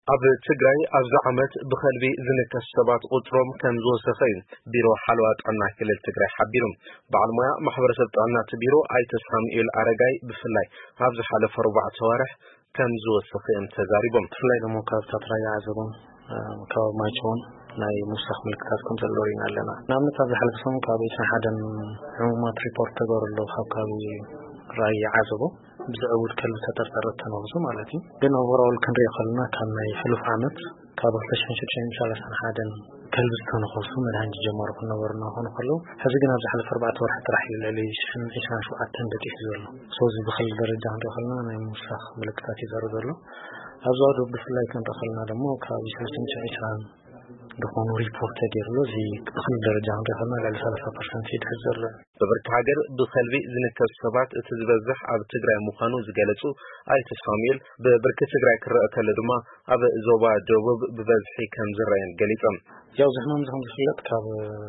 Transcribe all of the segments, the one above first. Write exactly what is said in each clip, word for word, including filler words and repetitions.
ኣብ ትግራይ ኣብዚ ዓመት ብኸልቢ ዝንከስ ሰባት ቁጥሮም ከም ዝወሰኸ ቢሮ ሓለዋ ጥዕና ክልል ትግራይ ሓቢሩ። በዓል ሞያ ማሕበረሰብ ጥዕና ቢሮ ኣይተ ሳሙኤል ኣረጋይ ብፍላይ ኣብ ዝሓለፈ ኣርባዕተ ወርሕ ከም ዝወሰኸ ተዛሪቦም። ብፍላይ ደሞ ካብ ታትራይ ዓዘቦም ካብ ማይቾን ናይ ሙሳኽ ምልክታት ከም ዘለዎ ኢና ኣለና። ንኣብነት ኣብ ዝሓለፈ ሰሙን ካብ ሓደን ሕሙማት ሪፖርት ተገበረሉ ካብ ከባቢ ራያ ዓዘቦ ብዝዕውድ ከልቢ ተጠርጠረት ተነብሱ ማለት እዩ። ግን ኦቨርኦል ክንሪኦ ከለና ካብ ናይ ሕሉፍ ዓመት ካብ ሁለት ሺህ ሰላሳ ሓደ ከልቢ ዝተነኸሱ መድሃኒት ጀመሩ ክነበሩና ኾኑ ከለዉ ሕዚ ግን ኣብ ዝሓለፈ ኣርባዕተ ወርሒ ጥራሕ እዩ ልዕሊ ዒስራን ሸውዓተ ደቂሱ ዘሎ። ስለዚ ብኽልል ደረጃ ክንሪኦ ከለና ናይ ሙሳኽ ምልክታት እዩ ዘርኢ ዘሎ። ኣብ ዝዋዱ ብፍላይ ክንሪኦ ከለና ደሞ ካብ ሰለስተ ሚእቲ ዒስራን ደኾኑ ሪፖርት ተገይሩሉ እዚ ብኽልል ደረጃ ክንሪኦ ከለና ልዕሊ ሰላሳ ፐርሰንት ይድሕዝ ዘሎ። በብርኪ ሃገር ብኸልቢ ዝንከሱ ሰባት እቲ ዝበዝሕ ኣብ ትግራይ ምዃኑ ዝገለጹ ኣይተ ሳሙኤል በብርኪ ትግራይ ክረአ ከሎ ድማ ኣብ ዞባ ደቡብ ብበዝሒ ከም ዝረአን ገሊፆም። ያው ዝሕማም ዝኸም ዝፍለጥ ካብ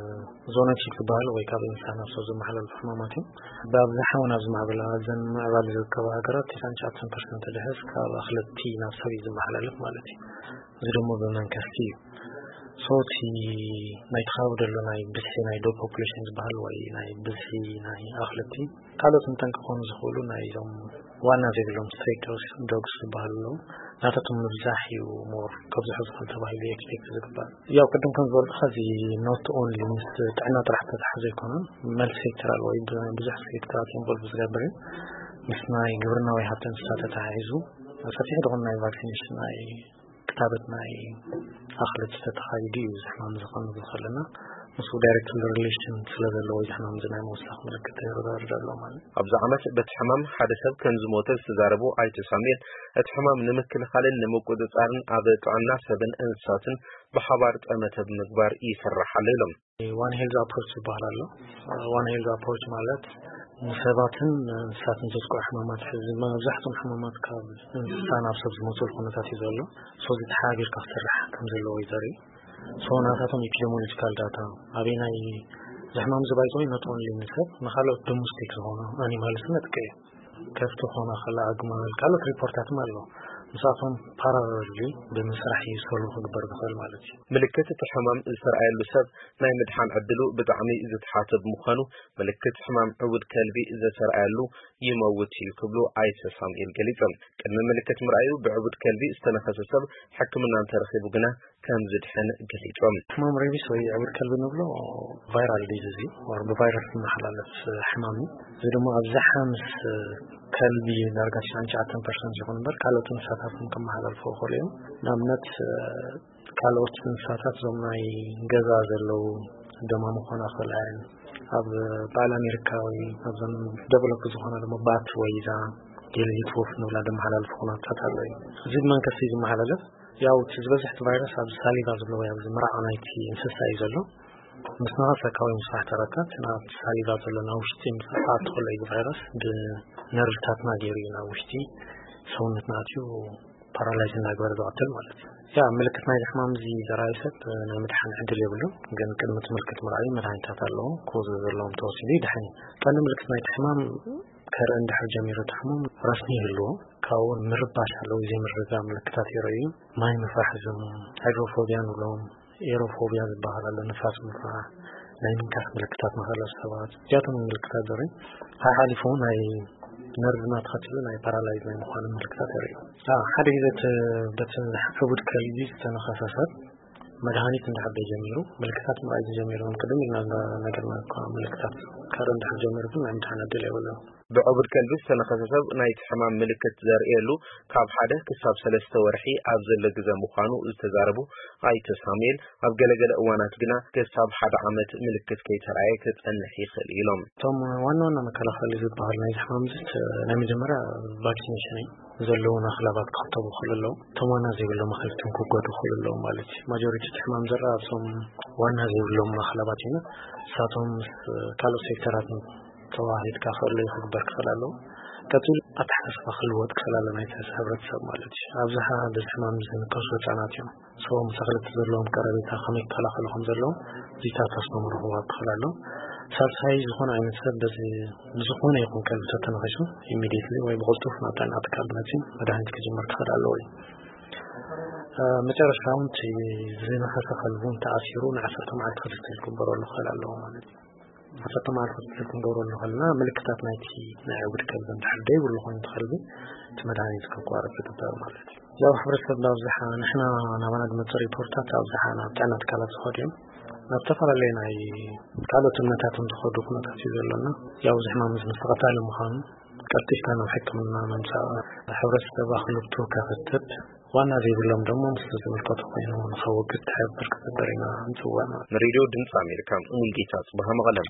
ዞናቲክ ዝበሃል ወይ ካብ እንስሳ ናብ ሰብ ዝመሓላለፉ ሕማማት እዩ። ብኣብዝሓ እውን ኣብ ዝማዕበላ ዘን ምዕባል ዝርከባ ሃገራት ትስዓን ሸውዓተ ፐርሰንት ድሕዝ ካብ ኣኽለቲ ናብ ሰብ እዩ ዝመሓላለፍ ማለት እዩ። እዚ ደሞ ብመንከስቲ እዩ። ሶቲ ናይ ተኻብ ደሎ ናይ ብዝሒ ናይ ዶግ ፖፑሌሽን ዝበሃል ወይ ናይ ብዝሒ ናይ ኣኽለቲ ካልኦት ንጠንቂ ክኾኑ ዝኽእሉ ናይ ዞም ዋና ዘይብሎም ስትሬት ዶግስ ዝበሃሉ ኣለዉ ናታቶም ምብዛሕ እዩ ሞር ካብ ዝሕዝ ክል ተባሂሉ ኤክስፔክት ዝግባእ። ያው ቅድም ከም ዝበልኩ ኸዚ ኖት ኦንሊ ምስ ጥዕና ጥራሕ ተተሓዘ ኣይኮነን መልቲ ሴክተራል ወይ ብዙሕ ሴክተራት ኢንቮልቭ ዝገብር እዩ። ምስ ናይ ግብርና ወይ ሃብቲ እንስሳት ተተሓሒዙ ሰፊሕ ዝኾነ ናይ ቫክሲኔሽን ናይ ክታበት ናይ ኣኽለቲ ተተኻይዱ እዩ ዝሕማም ዝኾኑ ዝኸለና ምስ ዳይሬክት ሪሌሽን ስለ ዘለዎ ዝሕማም ዝናይ መውሳኽ ምልክት ይርዳር ዘሎ ማለት። ኣብዚ ዓመት በቲ ሕማም ሓደ ሰብ ከም ዝሞተ ዝተዛረቡ ኣይተ ሳሙኤል እቲ ሕማም ንምክልኻልን ንምቁፅፃርን ኣብ ጥዕና ሰብን እንስሳትን ብሓባር ጠመተ ብምግባር ይስራሕ ኣሎ ኢሎም። ዋን ሄልዝ ኣፕሮች ዝበሃል ኣሎ። ዋን ሄልዝ ኣፕሮች ማለት ንሰባትን እንስሳትን ዘስቆ ሕማማት ሕዚ መብዛሕትኦም ሕማማት ካብ እንስሳ ናብ ሰብ ዝመፅሉ ኩነታት እዩ ዘሎ። ስለዚ ተሓቢርካ ክስራሕ ከም ዘለዎ እዩ ዘርኢ። ሰውናታቶም ኢፒዴሞሎጂካል ዳታ ኣበይ ናይ ዝሕማም ዝባይጾ ኖት ኦንሊ ንሰብ ንኻልኦት ዶሜስቲክ ዝኾኑ ኣኒማልስ ነጥቀ እዩ። ከፍቲ ኾነ ኸላ ኣግማል ካልኦት ሪፖርታትም ኣሎ። ንሳቶም ፓራሌሊ ብምስራሕ ይሰሩ ክግበር ዝኽእል ማለት እዩ። ምልክት እቲ ሕማም ዝሰርኣየሉ ሰብ ናይ ምድሓን ዕድሉ ብጣዕሚ ዝተሓተ ብምዃኑ ምልክት ሕማም ዕውድ ከልቢ ዘሰርኣየሉ ይመውት እዩ ክብሉ ኣይተ ሳሙኤል ገሊፆም። ቅድሚ ምልክት ምርኣዩ ብዕውድ ከልቢ ዝተነኸሰ ሰብ ሕክምና እንተረኺቡ ግና ከም ዝድሕን ገሊፆም። ሕማም ሬቢስ ወይ ዕውድ ከልቢ ንብሎ ቫይራል ዲዚዝ እዩ ወር ብቫይረስ ዝመሓላለፍ ሕማም እዩ። እዚ ድማ ኣብዝሓ ምስ ከልቢ ዳርጋ ትስዓን ሸውዓተ ፐርሰንት ይኹን እምበር ካልኦት እንስሳታትን ከመሓላልፉ ይኽእሉ እዮም። ንኣብነት ካልኦት እንስሳታት ዞም ናይ ገዛ ዘለው ደማ ምኾና ክእልኣየን ኣብ በዓል ኣሜሪካ ወይ ኣብዞም ደቨሎፕ ዝኾነ ድማ ባት ወይ ዛ ጌልሂት ወፍ ንብላ ደመሓላልፉ ኩነታት ኣሎ እዩ። እዚ ብመንከስቲ ዝመሓላለፍ ያው እቲ ዝበዝሕቲ ቫይረስ ኣብ ሳሊቫ ዘሎ ወይ ኣብዚ ምራቕ ናይቲ እንስሳ እዩ ዘሎ። ምስ ነኸሰካ ወይ ምስ ባሕተረታት ናብ ሳሊቫ ዘሎ ናብ ውሽጢ ምፅፋእ ትኽእሉ እዩ ቫይረስ ብነርቭታትና ገይሩ እዩ ናብ ውሽጢ ሰውነትና ኣትዩ ፓራላይዝ እናግበረ ዝቐትል ማለት እዩ። ያ ምልክት ናይ ሕማም እዚ ዘርኣዩ ሰብ ናይ ምድሓን ዕድል የብሉ ግን ቅድሚ እቲ ምልክት ምርኣዩ መድሃኒታት ኣለዎ ኮዝ ዘለዎም ተወሲዱ ይድሕን እዩ። ቀንዲ ምልክት ናይ ሕማም ከርኢ እንድሕር ጀሚሩ እቲ ሕሙም ረስኒ ይህልዎ ካብኡ ምርባሽ ኣለዎ ዘይምርጋእ ምልክታት ይረኣዩ ማይ ምፍራሕ እዞም ሃይድሮፎቢያ ንብሎም ኤሮፎቢያ ዝበሃል ኣሎ ንፋስ ምፍራሕ ናይ ምንካስ ምልክታት ንኽእለ ሰባት እዚኣቶም ምልክታት ዘርኢ ሓሓሊፉ ናይ ነርቭና ተኸትሉ ናይ ፓራላይዝ ናይ ምዃኑ ምልክታት የርእዩ። ሓደ ግዜ በቲ ዕውድ ከልቢ ዝተነኸሰ ሰብ መድሃኒት እንድሕር ጀሚሩ ምልክታት ምርኣይ ዝጀሚሩ ቅድም ኢልና ነገርና እኳ ምልክታት ካልእ እንድሕር ጀሚሩ ግን ናይ ምድሓን ዕድል የብሉን። ብዕውድ ከልቢ ዝተነኸሰ ሰብ ናይቲ ሕማም ምልክት ዘርእየሉ ካብ ሓደ ክሳብ ሰለስተ ወርሒ ኣብ ዘሎ ግዜ ምዃኑ ዝተዛረቡ ኣይተ ሳሙኤል ኣብ ገለገለ እዋናት ግና ክሳብ ሓደ ዓመት ምልክት ከይተረኣየ ክጸንሕ ይኽእል ኢሎም። እቶም ዋና ዋና መከላኸሊ ዝበሃል ናይ ሕማም ናይ መጀመርያ ቫክሲኔሽን እዩ ዘለውን ኣኽላባት ክኽተቡ ይኽእሉ ኣለዉ። እቶም ዋና ዘይብሎም ኣኽልትን ክጎዱ ይኽእሉ ኣለዉ ማለት እዩ። ማጆሪቲ እቲ ሕማም ዘረአ ኣብቶም ዋና ዘይብሎም ኣኽላባት እዩ ንሳቶም ምስ ካልኦት ሴክተራት ተዋሂድካ ክእሉ ክግበር ክኽእል ኣለዎ። ቀፂሉ ኣተሓሳስባ ክልወጥ ክኽእል ኣሎ ናይቲ ሕብረተሰብ ማለት እዩ። ኣብዝሓ በዚ ሕማም ዝንከሱ ህፃናት እዮም። ሰቦም ምስ ኣኽልቲ ዘለዎም ቀረቤታ ከመይ ክከላኸሉ ከም ዘለዎም ዚታት ኣስመምሮ ክዋሃብ ክኽእል ኣሎ። ሳልሳይ ዝኾነ ዓይነት ሰብ በዚ ዝኾነ ይኹን ከልቢ ተተነኺሱ ኢሚዲየትሊ ወይ ብቕልጡፍ ናብ ጥዕና ትካል መፂ መድሃኒት ክጅመር ክኽእል ኣለዎ እዩ። መጨረሻውን زين حسب قلبون تأثيرون عشرة مع الخصيص كبروا له خلال الله مالك عشرة مع الخصيص كبروا له خلنا ملكتات نايتي نعود كلبن تحدي ولا خون تخلبي تمدعني كقارب في الدار مالك لو حبرت بوزحة نحن نعمل نمط ريبورتات أوزحة نتعنا تكالات صهريم نتفر علينا قالوا تمنتات تخدوا كنا تفسير لنا يوزح ما مزن فقط على مخان كرتيش كانوا حكمنا من ساعة حبرت بخلبتو كفتب وانا زي بلهم دمو مستلزم القطعين ونخوق التحب بركة الدرينا نسوانا راديو دنس أمريكا ملقيتات بها مغلم